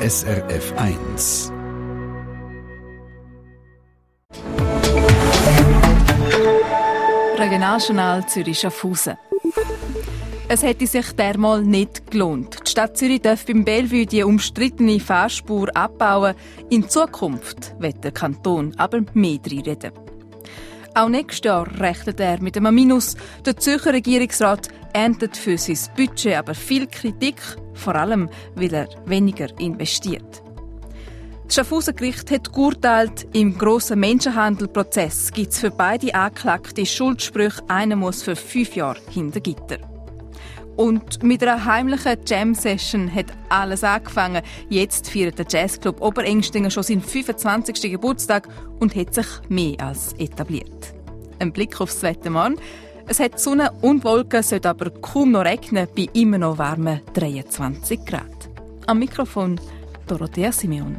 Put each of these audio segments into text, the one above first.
SRF 1. Regionaljournal Zürich-Schaffhausen. Es hätte sich dermal nicht gelohnt. Die Stadt Zürich darf beim Bellevue die umstrittene Fahrspur abbauen. In Zukunft wird der Kanton aber mehr reinreden. Auch nächstes Jahr rechnet er mit einem Minus. Der Zürcher Regierungsrat erntet für sein Budget aber viel Kritik, vor allem weil er weniger investiert. Das Schaffhauser Gericht hat geurteilt, im grossen Menschenhandelprozess gibt es für beide Anklagte Schuldsprüche. Einer muss für 5 Jahre hinter Gitter. Und mit einer heimlichen Jam-Session hat alles angefangen. Jetzt feiert der Jazzclub Oberenstingen schon seinen 25. Geburtstag und hat sich mehr als etabliert. Ein Blick aufs Wetter morgen. Es hat Sonne und Wolken, sollte aber kaum noch regnen, bei immer noch warmen 23 Grad. Am Mikrofon Dorothea Simeon.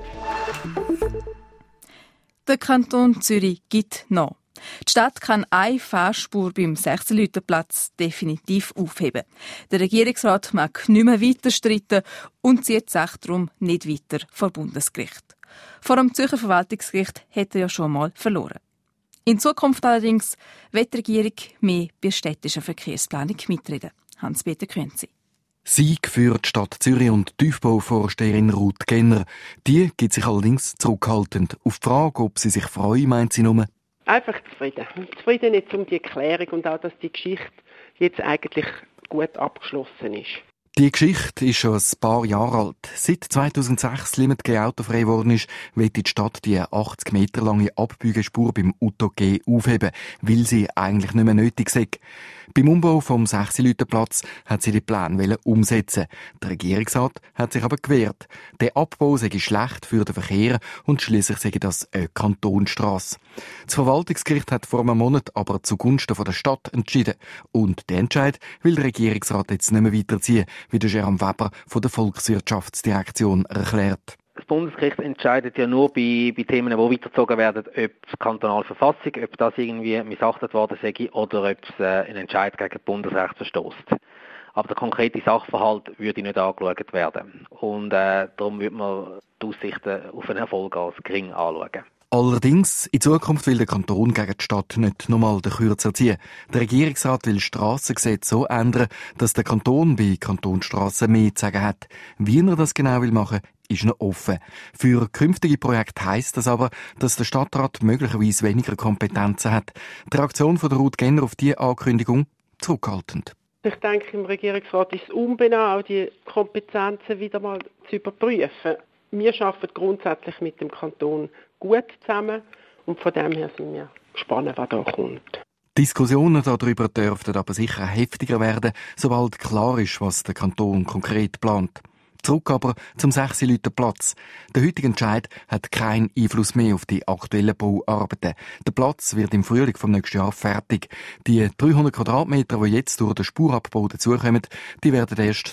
Der Kanton Zürich gibt noch. Die Stadt kann eine Fahrspur beim 16-Leutenplatz definitiv aufheben. Der Regierungsrat mag nicht mehr weiter streiten und zieht die Sache darum nicht weiter vor Bundesgericht. Vor dem Zürcher Verwaltungsgericht hat er ja schon mal verloren. In Zukunft allerdings wird die Regierung mehr bei der städtischen Verkehrsplanung mitreden. Hans-Peter Künzi. Sieg für die Stadt Zürich und Tiefbauvorsteherin Ruth Genner. Die gibt sich allerdings zurückhaltend. Auf die Frage, ob sie sich freue, meint sie nur: Einfach zufrieden. Zufrieden jetzt um die Erklärung und auch, dass die Geschichte jetzt eigentlich gut abgeschlossen ist. Die Geschichte ist schon ein paar Jahre alt. Seit 2006 Limit G autofrei geworden ist, will die Stadt die 80 Meter lange Abbiegespur beim Uto G aufheben, weil sie eigentlich nicht mehr nötig sei. Beim Umbau vom 16-Leutenplatz hat sie die Pläne umsetzen. Der Regierungsrat hat sich aber gewehrt. Der Abbau sei schlecht für den Verkehr und schliesslich sei das eine Kantonsstrasse. Das Verwaltungsgericht hat vor einem Monat aber zugunsten der Stadt entschieden. Und den Entscheid will der Regierungsrat jetzt nicht mehr weiterziehen, wie der Jerome Weber von der Volkswirtschaftsdirektion erklärt. Das Bundesgericht entscheidet ja nur bei Themen, die weitergezogen werden, ob die kantonale Verfassung, ob das irgendwie missachtet worden sei oder ob es ein Entscheid gegen Bundesrecht verstößt. Aber der konkrete Sachverhalt würde nicht angeschaut werden. Und darum würde man die Aussichten auf einen Erfolg als gering anschauen. Allerdings, in Zukunft will der Kanton gegen die Stadt nicht nochmal den Kürzer ziehen. Der Regierungsrat will das Strassengesetz so ändern, dass der Kanton bei Kantonsstrassen mehr zu sagen hat. Wie er das genau will machen, ist noch offen. Für künftige Projekte heisst das aber, dass der Stadtrat möglicherweise weniger Kompetenzen hat. Die Reaktion von der Ruth Genner auf diese Ankündigung zurückhaltend. Ich denke, im Regierungsrat ist es unbenannt, auch die Kompetenzen wieder mal zu überprüfen. Wir arbeiten grundsätzlich mit dem Kanton gut zusammen und von dem her sind wir gespannt, was da kommt. Diskussionen darüber dürften aber sicher heftiger werden, sobald klar ist, was der Kanton konkret plant. Zurück aber zum 16-Leutenplatz. Der heutige Entscheid hat keinen Einfluss mehr auf die aktuellen Bauarbeiten. Der Platz wird im Frühling vom nächsten Jahr fertig. Die 300 Quadratmeter, die jetzt durch den Spurabbau dazukommen, die werden erst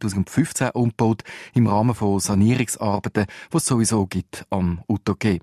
2015 umgebaut, im Rahmen von Sanierungsarbeiten, die es sowieso gibt am UTG.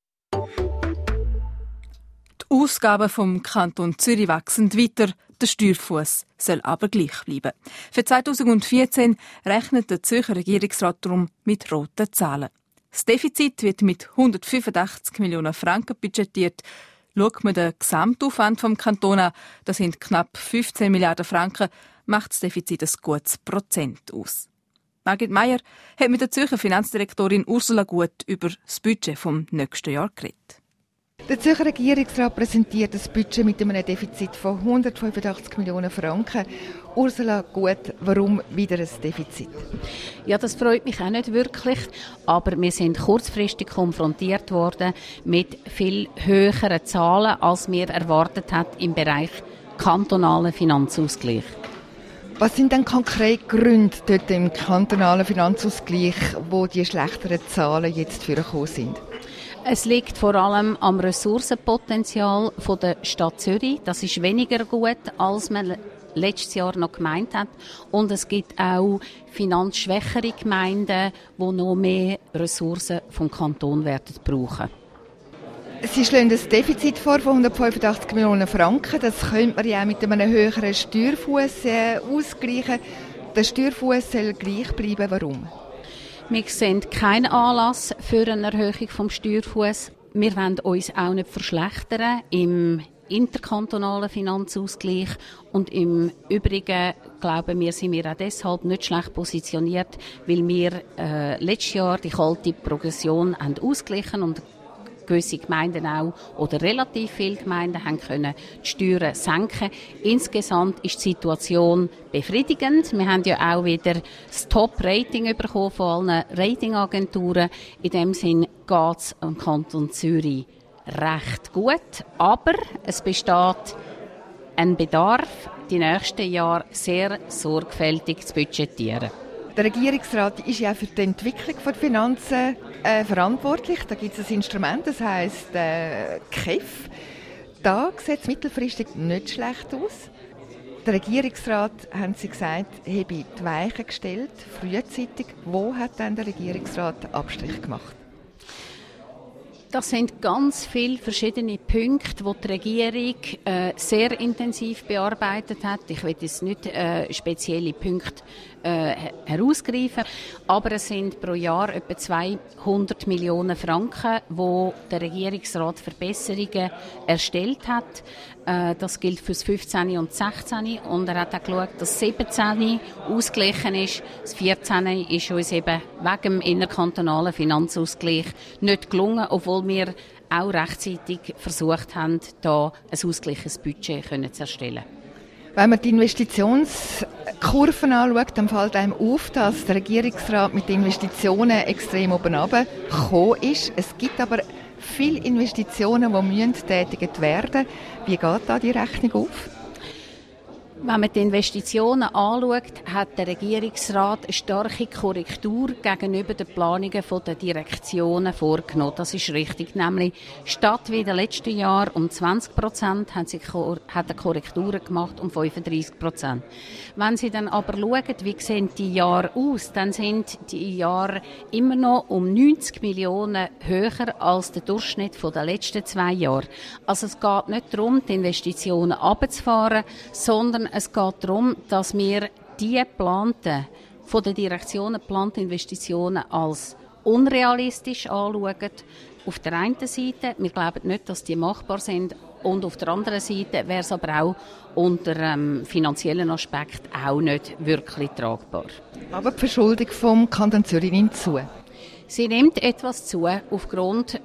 Die Ausgaben vom Kanton Zürich wachsen weiter. Der Steuerfuss soll aber gleich bleiben. Für 2014 rechnet der Zürcher Regierungsrat darum mit roten Zahlen. Das Defizit wird mit 185 Millionen Franken budgetiert. Schaut man den Gesamtaufwand vom Kanton an, das sind knapp 15 Milliarden Franken, macht das Defizit ein gutes Prozent aus. Margit Meier hat mit der Zürcher Finanzdirektorin Ursula Gut über das Budget vom nächsten Jahr geredet. Der Zürcher Regierungsrat präsentiert das Budget mit einem Defizit von 185 Millionen Franken. Ursula Gut, warum wieder ein Defizit? Ja, das freut mich auch nicht wirklich, aber wir sind kurzfristig konfrontiert worden mit viel höheren Zahlen, als wir erwartet hat im Bereich kantonalen Finanzausgleich. Was sind denn konkret Gründe dort im kantonalen Finanzausgleich, wo die schlechteren Zahlen jetzt vorgekommen sind? Es liegt vor allem am Ressourcenpotenzial der Stadt Zürich. Das ist weniger gut, als man letztes Jahr noch gemeint hat. Und es gibt auch finanzschwächere Gemeinden, die noch mehr Ressourcen vom Kanton werden brauchen. Sie schlagen ein Defizit vor von 185 Millionen Franken. Das könnte man ja auch mit einem höheren Steuerfuss ausgleichen. Der Steuerfuss soll gleich bleiben. Warum? Wir sehen keinen Anlass für eine Erhöhung vom Steuerfuss. Wir wollen uns auch nicht verschlechtern im interkantonalen Finanzausgleich. Und im Übrigen glauben wir, sind wir auch deshalb nicht schlecht positioniert, weil wir letztes Jahr die kalte Progression haben ausgeglichen und gewisse Gemeinden auch, oder relativ viele Gemeinden haben können die Steuern senken. Insgesamt ist die Situation befriedigend. Wir haben ja auch wieder das Top-Rating bekommen von allen Ratingagenturen. In dem Sinn geht es am Kanton Zürich recht gut. Aber es besteht ein Bedarf, die nächsten Jahre sehr sorgfältig zu budgetieren. Der Regierungsrat ist ja für die Entwicklung der Finanzen verantwortlich. Da gibt es ein Instrument, das heisst KEF. Da sieht es mittelfristig nicht schlecht aus. Der Regierungsrat, haben Sie gesagt, habe die Weichen gestellt, frühzeitig. Wo hat dann der Regierungsrat Abstrich gemacht? Das sind ganz viele verschiedene Punkte, die die Regierung sehr intensiv bearbeitet hat. Ich will jetzt nicht spezielle Punkte herausgreifen, aber es sind pro Jahr etwa 200 Millionen Franken, wo der Regierungsrat Verbesserungen erstellt hat. Das gilt für das 15. und 16. Und er hat auch geschaut, dass das 17. ausgeglichen ist. Das 14. ist uns eben wegen dem innerkantonalen Finanzausgleich nicht gelungen, obwohl wir auch rechtzeitig versucht haben, da ein ausgeglichenes Budget zu erstellen. Wenn man die Investitionskurven anschaut, dann fällt einem auf, dass der Regierungsrat mit Investitionen extrem oben runtergekommen ist. Es gibt aber viele Investitionen, die getätigt werden müssen. Wie geht da die Rechnung auf? Wenn man die Investitionen anschaut, hat der Regierungsrat eine starke Korrektur gegenüber den Planungen der Direktionen vorgenommen. Das ist richtig. Nämlich statt wie in den letzten Jahren um 20% hat er Korrekturen gemacht um 35%. Wenn Sie dann aber schauen, wie sehen die Jahre aus, dann sind die Jahre immer noch um 90 Millionen höher als der Durchschnitt der letzten 2 Jahre. Also es geht nicht darum, die Investitionen runterzufahren, sondern es geht darum, dass wir die von der Direktionen geplanten Investitionen als unrealistisch anschauen. Auf der einen Seite, wir glauben nicht, dass die machbar sind, und auf der anderen Seite wäre es aber auch unter finanziellen Aspekt auch nicht wirklich tragbar. Aber die Verschuldung vom Kanton Zürich nimmt zu. Sie nimmt etwas zu aufgrund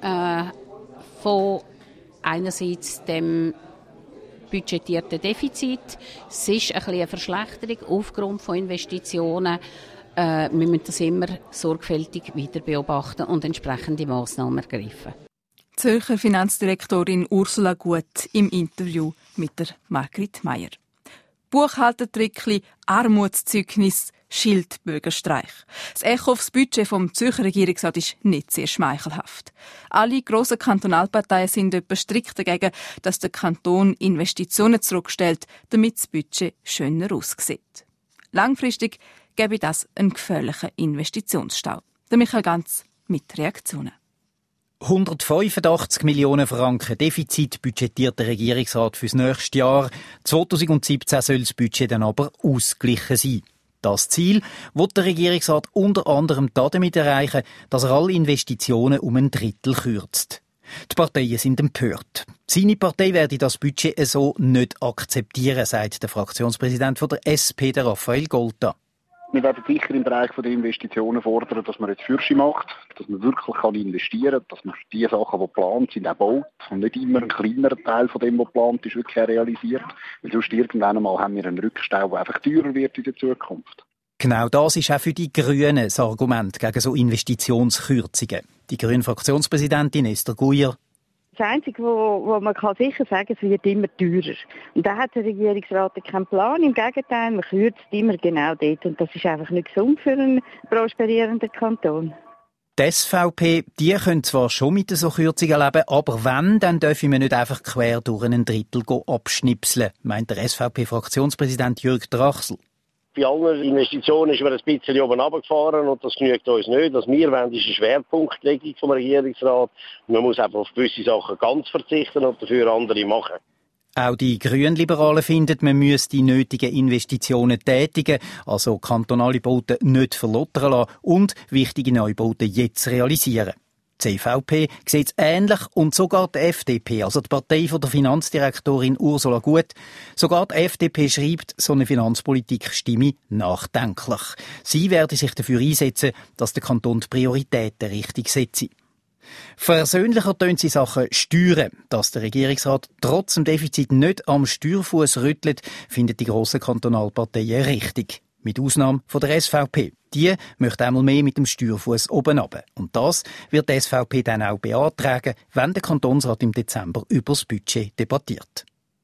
von einerseits dem budgetierten Defizit. Es ist ein bisschen eine Verschlechterung aufgrund von Investitionen. Wir müssen das immer sorgfältig weiter beobachten und entsprechende Massnahmen ergreifen. Zürcher Finanzdirektorin Ursula Gut im Interview mit der Margrit Meier. Buchhaltertrickli, Armutszeugnis, Schildbürgerstreich. Das Echo aufs Budget vom Zürcher Regierungsrat ist nicht sehr schmeichelhaft. Alle grossen Kantonalparteien sind etwa strikt dagegen, dass der Kanton Investitionen zurückstellt, damit das Budget schöner aussieht. Langfristig gäbe das einen gefährlichen Investitionsstau. Der Michael Ganz mit Reaktionen. 185 Millionen Franken Defizit budgetiert der Regierungsrat fürs nächste Jahr. 2017 soll das Budget dann aber ausgeglichen sein. Das Ziel wird der Regierungsrat unter anderem damit erreichen, dass er alle Investitionen um 1/3 kürzt. Die Parteien sind empört. Seine Partei werde das Budget so nicht akzeptieren, sagt der Fraktionspräsident von der SP, der Raphael Golta. Wir werden sicher im Bereich der Investitionen fordern, dass man jetzt Fürsche macht, dass man wirklich investieren kann, dass man die Sachen, die geplant sind, auch baut und nicht immer einen kleineren Teil von dem, was geplant ist, wirklich realisiert. Weil sonst irgendwann einmal haben wir einen Rückstau, der einfach teurer wird in der Zukunft. Genau das ist auch für die Grünen das Argument gegen so Investitionskürzungen. Die grüne Fraktionspräsidentin Esther Guyer. Das Einzige, wo man sicher sagen kann, es wird immer teurer. Und da hat der Regierungsrat keinen Plan. Im Gegenteil, man kürzt immer genau dort. Und das ist einfach nicht gesund für einen prosperierenden Kanton. Die SVP, die können zwar schon mit so Kürzungen leben, aber wenn, dann dürfen wir nicht einfach quer durch 1/3 abschnipseln, meint der SVP-Fraktionspräsident Jürg Drachsel. Bei allen Investitionen ist man ein bisschen oben runtergefahren und das genügt uns nicht. Was wir wollen, ist eine Schwerpunktlegung vom Regierungsrat. Man muss einfach auf gewisse Sachen ganz verzichten und dafür andere machen. Auch die Grünliberalen finden, man müsse die nötigen Investitionen tätigen, also kantonale Bauten nicht verlottern lassen und wichtige Neubauten jetzt realisieren. Die CVP sieht es ähnlich und sogar die FDP, also die Partei von der Finanzdirektorin Ursula Gut. Sogar die FDP schreibt, so eine Finanzpolitik stimme nachdenklich. Sie werde sich dafür einsetzen, dass der Kanton die Prioritäten richtig setze. Versöhnlicher tönt sie Sachen Steuern. Dass der Regierungsrat trotz dem Defizit nicht am Steuerfuss rüttelt, findet die grossen Kantonalparteien richtig. Mit Ausnahme von der SVP. Die möchte einmal mehr mit dem Steuerfuss oben runter. Und das wird die SVP dann auch beantragen, wenn der Kantonsrat im Dezember über das Budget debattiert.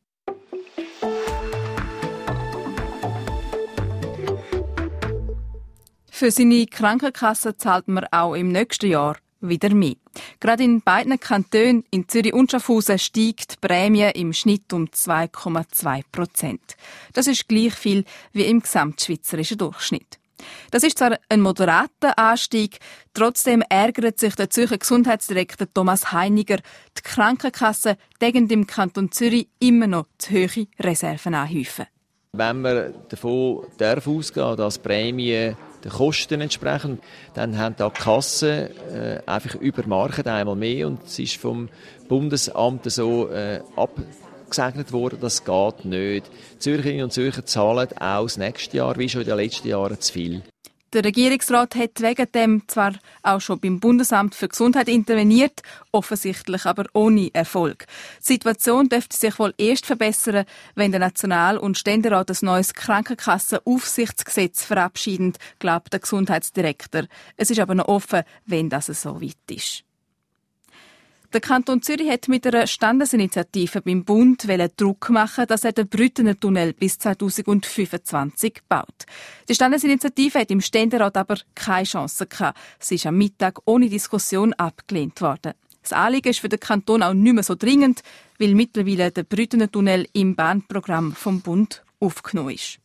Für seine Krankenkasse zahlt man auch im nächsten Jahr wieder mehr. Gerade in beiden Kantonen, in Zürich und Schaffhausen, steigt die Prämie im Schnitt um 2,2%. Das ist gleich viel wie im gesamtschweizerischen Durchschnitt. Das ist zwar ein moderater Anstieg, trotzdem ärgert sich der Zürcher Gesundheitsdirektor Thomas Heiniger. Die Krankenkassen dürfen im Kanton Zürich immer noch zu hohe Reserven anhäufen. Wenn man davon ausgehen, dass Prämien den Kosten entsprechen, dann haben da die Kassen einfach übermarkt einmal mehr und es ist vom Bundesamt so abgesegnet worden, das geht nicht. Zürcherinnen und Zürcher zahlen auch das nächste Jahr, wie schon in den letzten Jahren, zu viel. Der Regierungsrat hat wegen dem zwar auch schon beim Bundesamt für Gesundheit interveniert, offensichtlich aber ohne Erfolg. Die Situation dürfte sich wohl erst verbessern, wenn der National- und Ständerat ein neues Krankenkassenaufsichtsgesetz verabschieden, glaubt der Gesundheitsdirektor. Es ist aber noch offen, wenn das so weit ist. Der Kanton Zürich hat mit einer Standesinitiative beim Bund Druck machen, dass er den Brüttener Tunnel bis 2025 baut. Die Standesinitiative hat im Ständerat aber keine Chance gehabt. Sie ist am Mittag ohne Diskussion abgelehnt worden. Das Anliegen ist für den Kanton auch nicht mehr so dringend, weil mittlerweile der Brüttener Tunnel im Bahnprogramm vom Bund aufgenommen ist.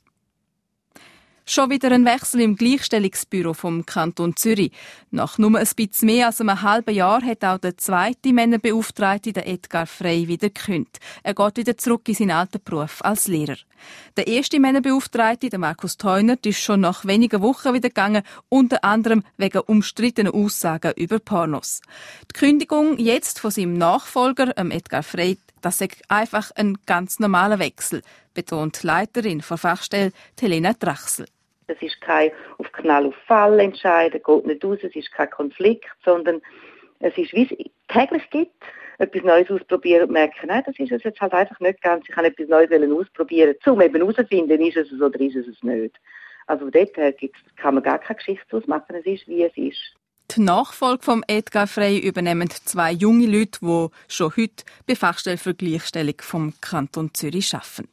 Schon wieder ein Wechsel im Gleichstellungsbüro vom Kanton Zürich. Nach nur ein bisschen mehr als einem halben Jahr hat auch der zweite Männerbeauftragte, der Edgar Frey, wieder gekündigt. Er geht wieder zurück in seinen alten Beruf als Lehrer. Der erste Männerbeauftragte, der Markus Theunert, ist schon nach wenigen Wochen wieder gegangen, unter anderem wegen umstrittenen Aussagen über Pornos. Die Kündigung jetzt von seinem Nachfolger, Edgar Frey, das ist einfach ein ganz normaler Wechsel, betont die Leiterin der Fachstelle Helena Drachsel. Es ist kein auf Knall auf Fall entscheiden, geht nicht aus, es ist kein Konflikt, sondern es ist, wie es täglich gibt, etwas Neues ausprobieren und merken, nein, das ist es jetzt halt einfach nicht ganz. Ich kann etwas Neues ausprobieren, um eben herauszufinden, ist es oder ist es nicht. Also dort kann man gar keine Geschichte daraus machen, es ist, wie es ist. Die Nachfolge von Edgar Frey übernehmen zwei junge Leute, die schon heute bei Fachstelle für Gleichstellung vom Kanton Zürich arbeiten.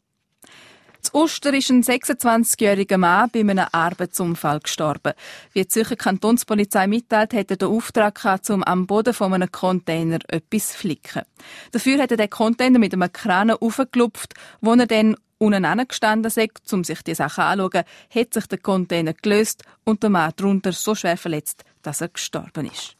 In Uster ist ein 26-jähriger Mann bei einem Arbeitsunfall gestorben. Wie die Zürcher Kantonspolizei mitteilt, hat er den Auftrag gehabt, um am Boden von einem Container etwas zu flicken. Dafür hat er den Container mit einem Kran aufgeklopft, wo er dann unten angestanden ist, um sich die Sachen anzuschauen, hat sich der Container gelöst und der Mann darunter so schwer verletzt, dass er gestorben ist.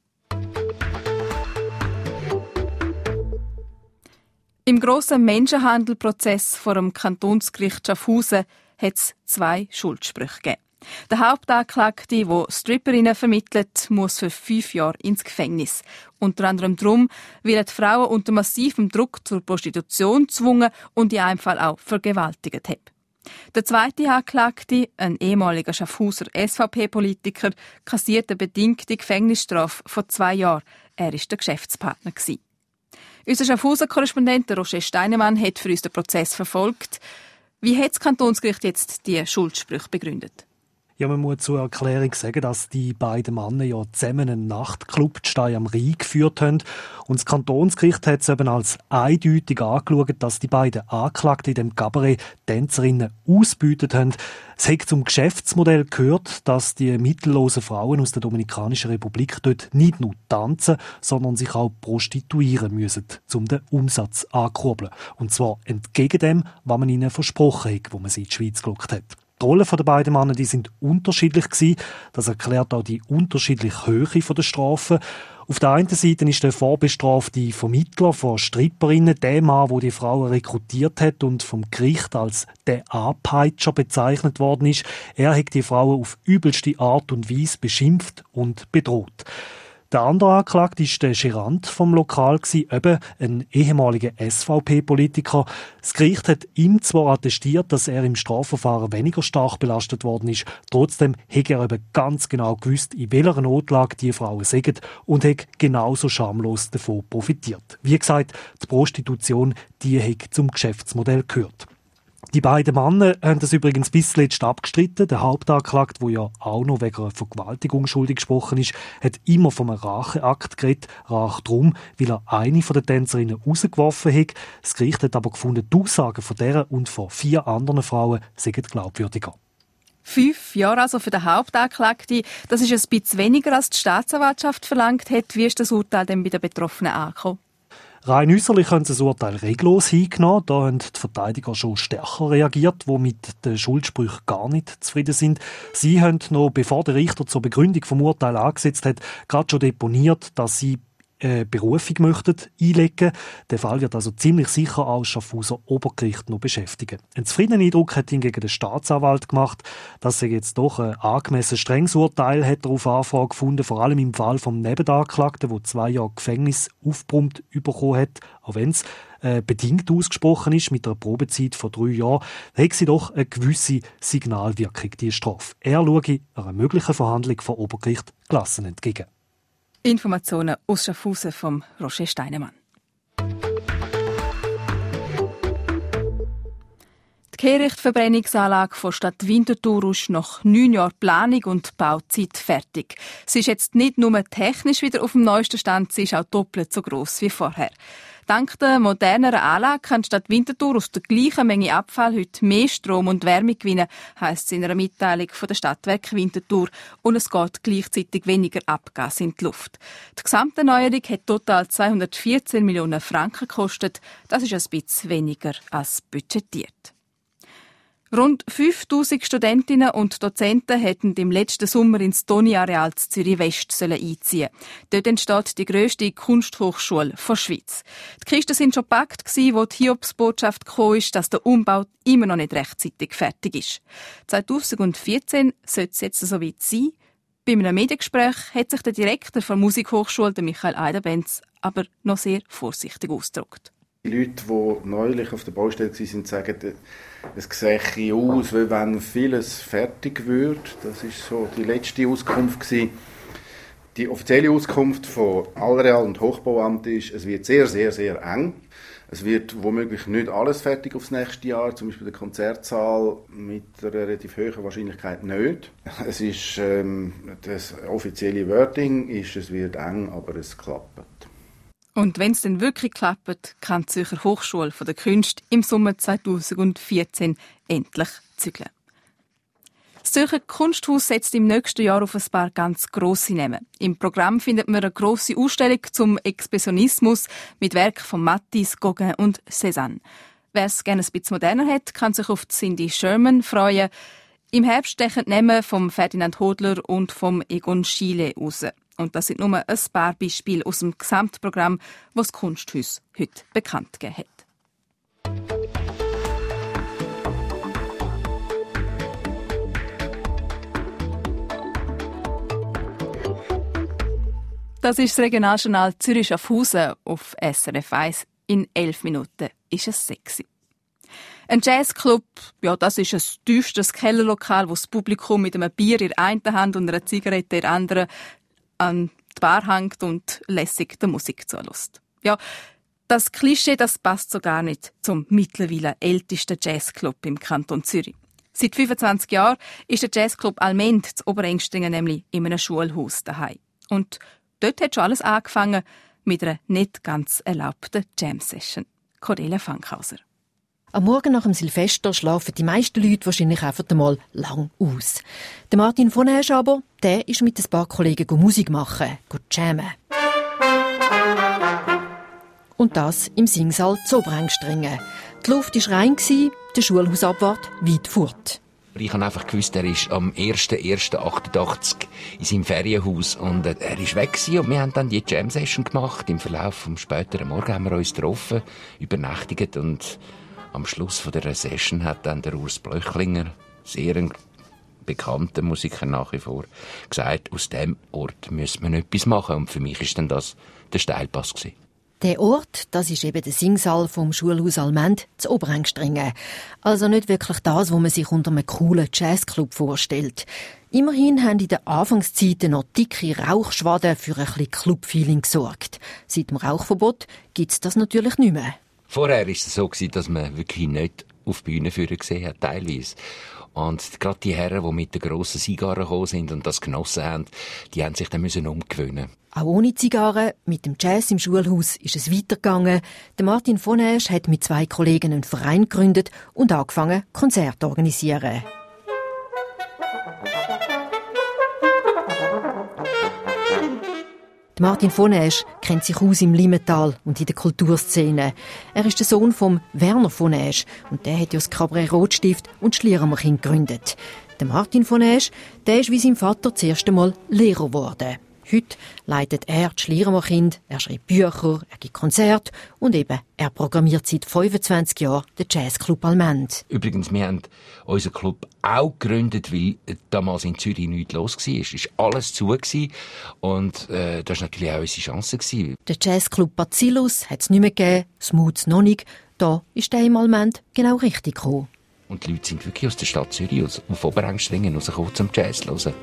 Im grossen Menschenhandelprozess vor dem Kantonsgericht Schaffhausen hat es 2 Schuldsprüche gegeben. Der Hauptanklagte, der Stripperinnen vermittelt, muss für 5 Jahre ins Gefängnis. Unter anderem darum, weil er die Frauen unter massivem Druck zur Prostitution gezwungen und in einem Fall auch vergewaltigt hat. Der zweite Anklagte, ein ehemaliger Schaffhauser SVP-Politiker, kassierte bedingte Gefängnisstrafe von 2 Jahren. Er war der Geschäftspartner. Unser Schaffhauser-Korrespondent Roger Steinemann hat für uns den Prozess verfolgt. Wie hat das Kantonsgericht jetzt die Schuldsprüche begründet? Ja, man muss zur Erklärung sagen, dass die beiden Männer ja zusammen einen Nachtclub die Stein am Rhein geführt haben. Und das Kantonsgericht hat es eben als eindeutig angeschaut, dass die beiden Anklagten in dem Cabaret Tänzerinnen ausgebeutet haben. Es hat zum Geschäftsmodell gehört, dass die mittellosen Frauen aus der Dominikanischen Republik dort nicht nur tanzen, sondern sich auch prostituieren müssen, um den Umsatz anzukurbeln. Und zwar entgegen dem, was man ihnen versprochen hat, wo man sie in die Schweiz gelockt hat. Die Rollen der beiden Männer, die sind unterschiedlich gewesen. Das erklärt auch die unterschiedliche Höhe der Strafen. Auf der einen Seite ist der vorbestrafte Vermittler von Stripperinnen der Mann, der die Frauen rekrutiert hat und vom Gericht als der Anpeitscher bezeichnet worden ist. Er hat die Frauen auf übelste Art und Weise beschimpft und bedroht. Der andere Anklagte war der Gerant vom Lokal, eben ein ehemaliger SVP-Politiker. Das Gericht hat ihm zwar attestiert, dass er im Strafverfahren weniger stark belastet worden ist, trotzdem hat er eben ganz genau gewusst, in welcher Notlage die Frauen sind und hat genauso schamlos davon profitiert. Wie gesagt, die Prostitution, die hat zum Geschäftsmodell gehört. Die beiden Männer haben das übrigens bis zuletzt abgestritten. Der Hauptanklagte, der ja auch noch wegen einer Vergewaltigung schuldig gesprochen ist, hat immer vom Racheakt geredet. Rache drum, weil er eine von den Tänzerinnen rausgeworfen hat. Das Gericht hat aber gefunden, die Aussagen von dieser und von 4 anderen Frauen seien glaubwürdiger. 5 Jahre also für den Hauptanklagten. Das ist ein bisschen weniger, als die Staatsanwaltschaft verlangt hat. Wie ist das Urteil denn bei den Betroffenen angekommen? Rein äußerlich haben sie das Urteil reglos hingenommen. Da haben die Verteidiger schon stärker reagiert, die mit den Schuldsprüchen gar nicht zufrieden sind. Sie haben noch, bevor der Richter zur Begründung vom Urteil angesetzt hat, gerade schon deponiert, dass sie Berufung möchten einlegen. Der Fall wird also ziemlich sicher auch das Schaffhauser Obergericht noch beschäftigen. Einen zufriedenen Eindruck hat hingegen der Staatsanwalt gemacht. Das sei jetzt doch ein angemessen strenges Urteil, hat er auf Anfrage gefunden, vor allem im Fall vom Nebenanklagten, der 2 Jahre Gefängnis aufgebrummt bekommen hat, auch wenn es bedingt ausgesprochen ist, mit einer Probezeit von 3 Jahren, hat sie doch eine gewisse Signalwirkung, die Strafe. Er schaue einer möglichen Verhandlung vor Obergericht gelassen entgegen. Informationen aus Schaffhausen vom Roger Steinemann. Die Kehrichtverbrennungsanlage von Stadt Winterthur ist nach 9 Jahren Planung und Bauzeit fertig. Sie ist jetzt nicht nur technisch wieder auf dem neuesten Stand, sie ist auch doppelt so gross wie vorher. Dank der moderneren Anlage kann die Stadt Winterthur aus der gleichen Menge Abfall heute mehr Strom und Wärme gewinnen, heisst es in einer Mitteilung von der Stadtwerke Winterthur. Und es geht gleichzeitig weniger Abgas in die Luft. Die gesamte Neuerung hat total 214 Millionen Franken gekostet. Das ist ein bisschen weniger als budgetiert. Rund 5000 Studentinnen und Dozenten hätten im letzten Sommer ins Toni-Areal Zürich West einziehen. Dort entsteht die grösste Kunsthochschule der Schweiz. Die Kisten sind schon gepackt, wo die Hiobsbotschaft gekommen ist, dass der Umbau immer noch nicht rechtzeitig fertig ist. 2014 sollte es jetzt so weit sein. Bei einem Mediengespräch hat sich der Direktor der Musikhochschule, Michael Eidenbenz, aber noch sehr vorsichtig ausgedrückt. Die Leute, die neulich auf der Baustelle waren, sagen, es sehe aus, wie wenn vieles fertig würde. Das war so die letzte Auskunft gewesen. Die offizielle Auskunft von Allreal- und Hochbauamt ist, es wird sehr, sehr, sehr eng. Es wird womöglich nicht alles fertig aufs nächste Jahr, zum Beispiel der Konzertsaal mit einer relativ hohen Wahrscheinlichkeit nicht. Es ist, das offizielle Wording ist, es wird eng, aber es klappt. Und wenn es dann wirklich klappt, kann die Zürcher Hochschule der Künste im Sommer 2014 endlich zügeln. Das Zürcher Kunsthaus setzt im nächsten Jahr auf ein paar ganz grosse Namen. Im Programm findet man eine grosse Ausstellung zum Expressionismus mit Werken von Matisse, Gauguin und Cézanne. Wer es gerne ein bisschen moderner hat, kann sich auf Cindy Sherman freuen. Im Herbst stechen die Namen von Ferdinand Hodler und von Egon Schiele raus. Und das sind nur ein paar Beispiele aus dem Gesamtprogramm, das das Kunsthaus heute bekannt gegeben hat. Das ist das Regionaljournal Zürich-Schaffhausen auf SRF 1. In 11 Minuten ist es sexy. Ein Jazzclub, ja, das ist ein düsteres Kellerlokal, wo das Publikum mit einem Bier in der einen Hand und einer Zigarette in der anderen an die Bar hängt und lässig der Musik zulässt. Ja, das Klischee, das passt so gar nicht zum mittlerweile ältesten Jazzclub im Kanton Zürich. Seit 25 Jahren ist der Jazzclub Almend zu Oberengstringen nämlich in einem Schulhaus daheim. Und dort hat schon alles angefangen mit einer nicht ganz erlaubten Jam-Session. Cordelia Fankhauser. Am Morgen nach dem Silvester schlafen die meisten Leute wahrscheinlich einfach einmal lang aus. Der Martin von Esch aber, der ist mit ein paar Kollegen Musik machen, jammen. Und das im Singsaal zu Oberengstringen. Die Luft war rein, der Schulhausabwart weit fort. Ich habe einfach gewusst, er ist am 1.1.88 in seinem Ferienhaus und er ist weg gewesen. Und wir haben dann die Jam-Session gemacht. Im Verlauf vom späteren Morgen haben wir uns getroffen, übernachtigt und am Schluss von der Session hat dann der Urs Blöchlinger, sehr ein bekannter Musiker nach wie vor, gesagt, aus dem Ort müssen wir etwas machen. Und für mich ist dann das der Steilpass gewesen. Der Ort, das ist eben der Singsaal vom Schulhaus Allmend zu Oberengstringen. Also nicht wirklich das, was man sich unter einem coolen Jazzclub vorstellt. Immerhin haben in den Anfangszeiten noch dicke Rauchschwaden für ein bisschen Clubfeeling gesorgt. Seit dem Rauchverbot gibt es das natürlich nicht mehr. Vorher war es so, dass man wirklich nicht auf die Bühne führen gesehen hat, teilweise. Und gerade die Herren, die mit den grossen Zigarren gekommen sind und das genossen haben, die haben sich dann umgewöhnen. Auch ohne Zigarren, mit dem Jazz im Schulhaus ist es weitergegangen. Der Martin von Aesch hat mit 2 Kollegen einen Verein gegründet und angefangen, Konzerte zu organisieren. Martin von Aesch kennt sich aus im Limmental und in der Kulturszene. Er ist der Sohn von Werner von Aesch und der hat ja das Cabaret Rotstift und Schliermerkind gegründet. Der Martin von Aesch, der ist wie sein Vater das erste Mal Lehrer geworden. Heute leitet er die Schliermerkind, er schreibt Bücher, er gibt Konzerte und eben, er programmiert seit 25 Jahren den Jazzclub Allmend. Übrigens, wir haben unseren Club auch gegründet, weil damals in Zürich nichts los war. Es war alles zu gewesen. Und das war natürlich auch unsere Chance gewesen. Der Jazzclub Bacillus hat es nicht mehr gegeben, Smooth noch nicht. Da ist der im Allmend genau richtig gekommen. Und die Leute sind wirklich aus der Stadt Zürich, auf Oberengstringen, rausgekommen zum Jazz zu hören.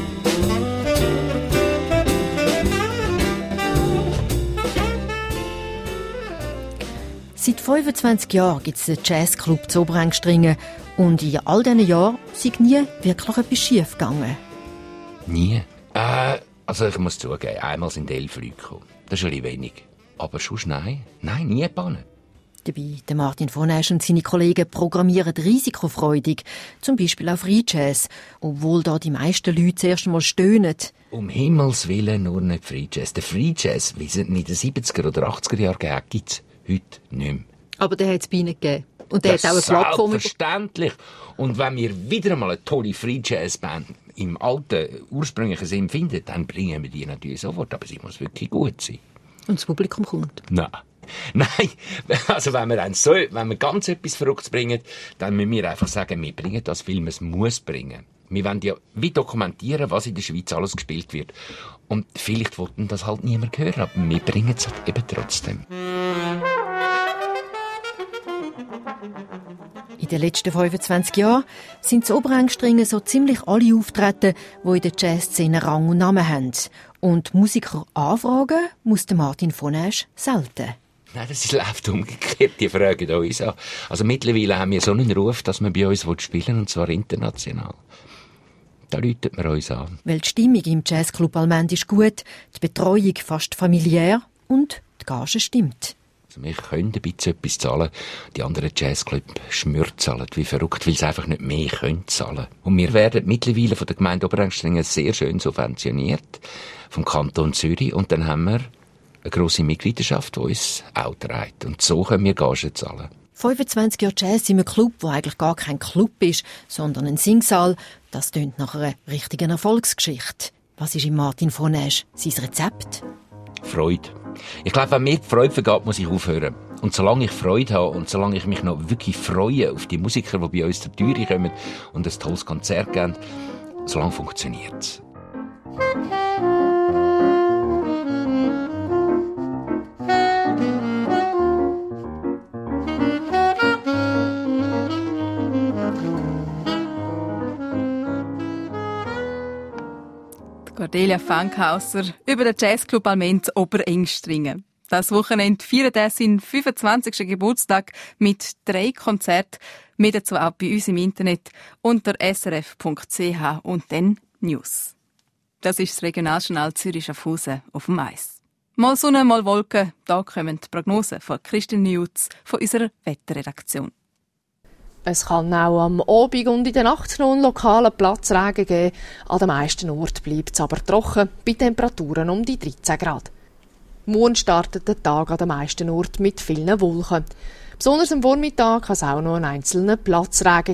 Seit 25 Jahren gibt es den Jazzclub zu Oberengstringen und in all diesen Jahren ist nie wirklich etwas schief gegangen. Nie? Also ich muss zugeben, einmal sind 11 Leute gekommen. Das ist ein bisschen wenig. Aber sonst nein, nie gebannt. Dabei, der Martin von Aesch und seine Kollegen programmieren risikofreudig, zum Beispiel auf Free Jazz, obwohl da die meisten Leute zuerst einmal stöhnen. Um Himmels Willen nur nicht Free Jazz. Der Free Jazz, wie es in den 70er oder 80er Jahren gegeben hat, gibt es heute nicht mehr. Aber der hat es bei ihnen gegeben. Und der hat auch eine Plattform. Selbstverständlich. Und wenn wir wieder einmal eine tolle Free Jazz Band im alten, ursprünglichen Sinn finden, dann bringen wir die natürlich sofort. Aber sie muss wirklich gut sein. Und das Publikum kommt? Nein, also wenn wir ganz etwas Verrücktes bringen, dann müssen wir einfach sagen, wir bringen das, weil man es muss bringen. Wir wollen ja wie dokumentieren, was in der Schweiz alles gespielt wird. Und vielleicht wollten das halt niemand hören, aber wir bringen es halt eben trotzdem. In den letzten 25 Jahren sind in Oberengstringen so ziemlich alle auftreten, die in der Jazzszene Rang und Namen haben. Und Musiker anfragen muss der Martin von Aesch selten. Nein, das läuft umgekehrt. Die fragen uns an. Also mittlerweile haben wir so einen Ruf, dass man bei uns spielen will, und zwar international. Da läutet man uns an. Weil die Stimmung im Jazzclub Allmend ist gut, die Betreuung fast familiär und die Gage stimmt. Also wir können ein bisschen etwas zahlen. Die anderen Jazzclubs zahlen wie verrückt, weil sie einfach nicht mehr zahlen können. Und wir werden mittlerweile von der Gemeinde Oberengstringen sehr schön subventioniert, vom Kanton Zürich. Und dann haben wir eine grosse Mitgliedschaft, die uns auch trägt. Und so können wir Gagen zahlen. 25 Jahre Jazz in einem Club, der eigentlich gar kein Club ist, sondern ein Singsaal, das tönt nach einer richtigen Erfolgsgeschichte. Was ist in Martin von Aesch sein Rezept? Freude. Ich glaube, wenn mir die Freude vergeht, muss ich aufhören. Und solange ich Freude habe und solange ich mich noch wirklich freue auf die Musiker, die bei uns zur Tür kommen und ein tolles Konzert geben, solange funktioniert es. Cordelia Fankhauser über den Jazzclub Allmend Oberengstringen. Das Wochenende feiert er seinen 25. Geburtstag mit 3 Konzerten. Mehr dazu auch bei uns im Internet unter srf.ch und dann News. Das ist das Regionaljournal Zürich-Schaffhausen auf dem Eis. Mal Sonne, mal Wolken. Da kommen die Prognosen von Christine Jutz von unserer Wetterredaktion. Es kann auch am Abend und in der Nacht noch einen lokalen Platzregen geben. An den meisten Orten bleibt es aber trocken, bei Temperaturen um die 13 Grad. Morgen startet der Tag an den meisten Orten mit vielen Wolken. Besonders am Vormittag kann es auch noch einen einzelnen Platzregen geben.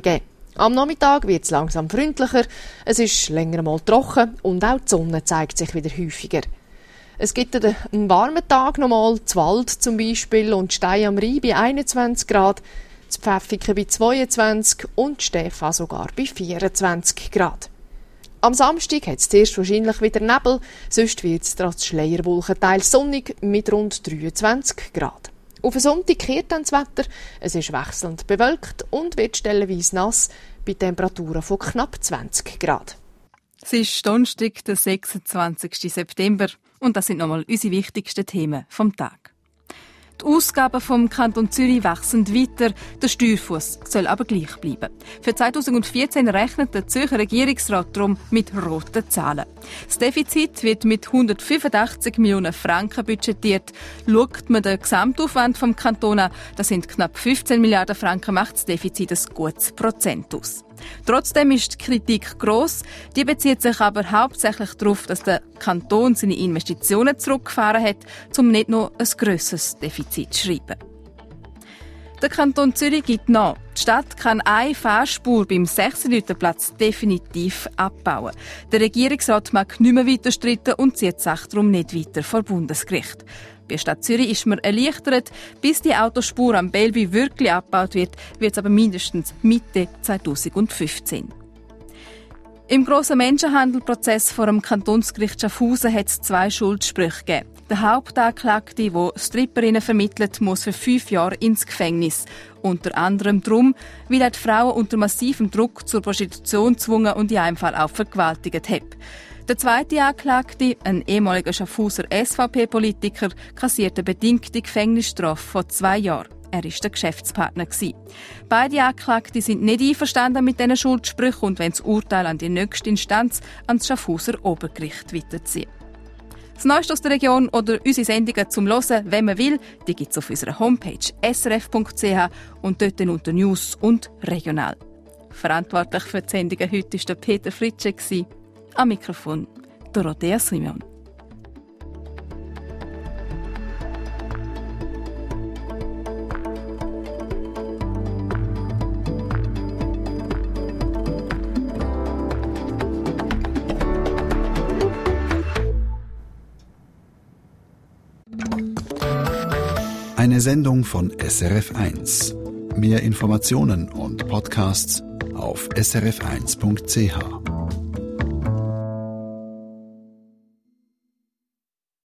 Am Nachmittag wird es langsam freundlicher, es ist länger mal trocken und auch die Sonne zeigt sich wieder häufiger. Es gibt einen warmen Tag nochmal, zu Wald zum Beispiel und Stein am Rhein bei 21 Grad, zu Pfäffiken bei 22 und Stefan sogar bei 24 Grad. Am Samstag hat es zuerst wahrscheinlich wieder Nebel, sonst wird es trotz Schleierwolken teils sonnig mit rund 23 Grad. Auf den Sonntag kehrt dann das Wetter, es ist wechselnd bewölkt und wird stellenweise nass bei Temperaturen von knapp 20 Grad. Es ist Donnerstag, der 26. September und das sind nochmal unsere wichtigsten Themen vom Tag. Die Ausgaben vom Kanton Zürich wachsen weiter, der Steuerfuss soll aber gleich bleiben. Für 2014 rechnet der Zürcher Regierungsrat darum mit roten Zahlen. Das Defizit wird mit 185 Millionen Franken budgetiert. Schaut man den Gesamtaufwand vom Kanton an, das sind knapp 15 Milliarden Franken, macht das Defizit ein gutes Prozent aus. Trotzdem ist die Kritik gross. Die bezieht sich aber hauptsächlich darauf, dass der Kanton seine Investitionen zurückgefahren hat, um nicht noch ein grösseres Defizit zu schreiben. Der Kanton Zürich gibt nach. Die Stadt kann eine Fahrspur beim 6-Leuten-Platz definitiv abbauen. Der Regierungsrat mag nicht mehr weiter streiten und zieht die Sache darum nicht weiter vor Bundesgericht. Bei der Stadt Zürich ist man erleichtert. Bis die Autospur am Bellevue wirklich abgebaut wird, wird es aber mindestens Mitte 2015. Im grossen Menschenhandelprozess vor dem Kantonsgericht Schaffhausen hat es 2 Schuldsprüche gegeben. Der Hauptanklagte, der Stripperinnen vermittelt, muss für 5 Jahre ins Gefängnis. Unter anderem darum, weil er die Frauen unter massivem Druck zur Prostitution gezwungen und in einem Fall auch vergewaltigt hat. Der zweite Anklagte, ein ehemaliger Schaffhauser SVP-Politiker, kassierte bedingte Gefängnisstrafe von 2 Jahren. Er war der Geschäftspartner. Beide Anklagte sind nicht einverstanden mit diesen Schuldsprüchen und wollen das Urteil an die nächste Instanz, an das Schaffhauser Obergericht, weiterziehen. Das Neueste aus der Region oder unsere Sendungen zum Hören, wenn man will, die gibt es auf unserer Homepage srf.ch und dort unter News und Regional. Verantwortlich für die Sendungen heute war Peter Fritsche. Am Mikrofon Dorothea Simeon. Eine Sendung von SRF1. Mehr Informationen und Podcasts auf srf1.ch.